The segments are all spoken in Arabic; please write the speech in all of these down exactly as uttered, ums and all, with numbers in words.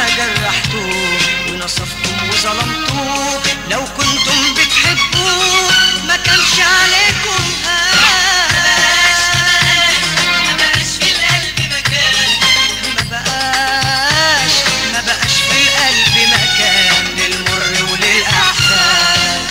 جرحتوه ونصفتم وظلمتوه. لو كنتم بتحبوه ما كانش عليكم ما بقاش في القلب مكان، ما بقاش ما بقاش في القلب مكان للمر وللأحزان.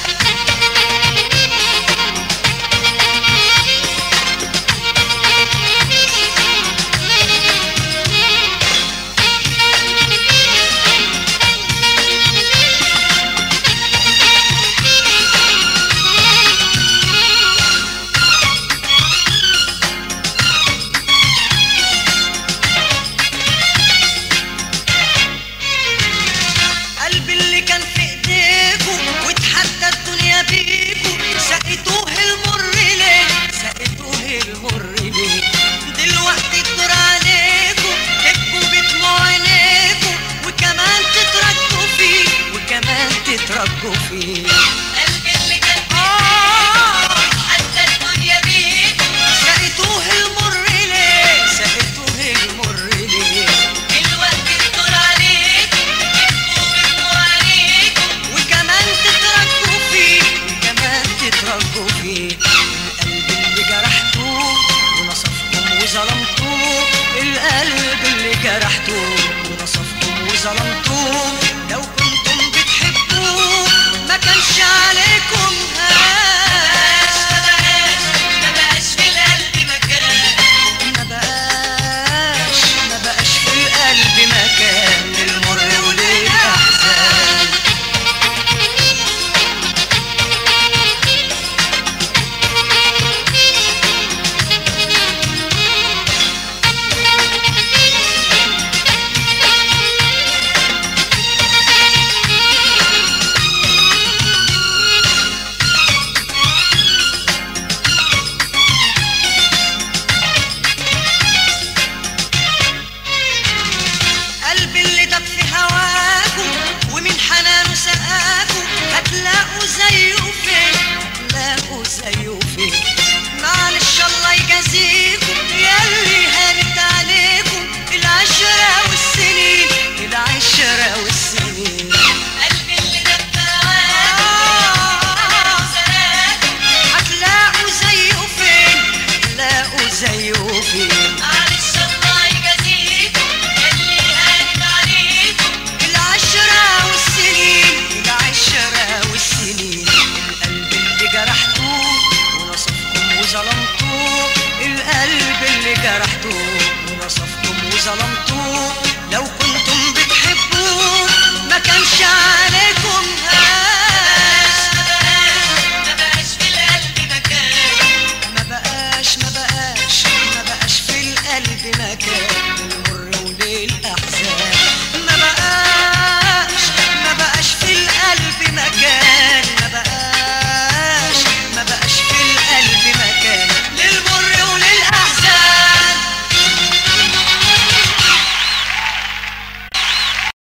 قلبي اللي كان في ايديكوا واتحدى الدنيا بيكوا، سقيتوه المر ليه؟ سقيتوه المر ليه؟ دلوقتي الدور عليكوا تبكوا بدموع عينيكوا، وكمان تترجوا فيه وكمان تترجوا فيه. قلبي اللي كان آه حتى الدنيا بيكوا، سقيتوه المر ليه؟ سقيتوه المر ليه؟ دلوقتي الدور عليكوا تبكوا بدموع عينيكوا، وكمان تترجوا فيه وكمان تترجوا فيه. القلب اللي جرحتوه ونصفتم وظلمتوه، القلب اللي جرحتوه ونصفتم وظلمتوه. لو كنتم بتحبوه ما كانش عليكم هاش، ما بقاش في القلب مكان، ما بقاش ما بقاش في القلب مكان للمر وللأحزان. قلبي اللي دب في هواكوا ومن حنانه سقاكوا، هتلاقوا زيه فين؟ هتلاقوا زيه فين؟ معلش الله يجازيكوا ياللي هانت عليكوا العشرة والسنين، العشرة والسنين. قلبي اللي دب هواكوا أنا وسراكوا، هتلاقوا زيه فين؟ هتلاقوا زيه فين؟ معلش الله يجازيكوا ياللي هانت عليكوا، العشرة والسنين، العشرة والسنين. القلب اللي جرحتوه ونصفتم وظلمتوه، القلب اللي جرحتوه ونصفتم وظلمتوه.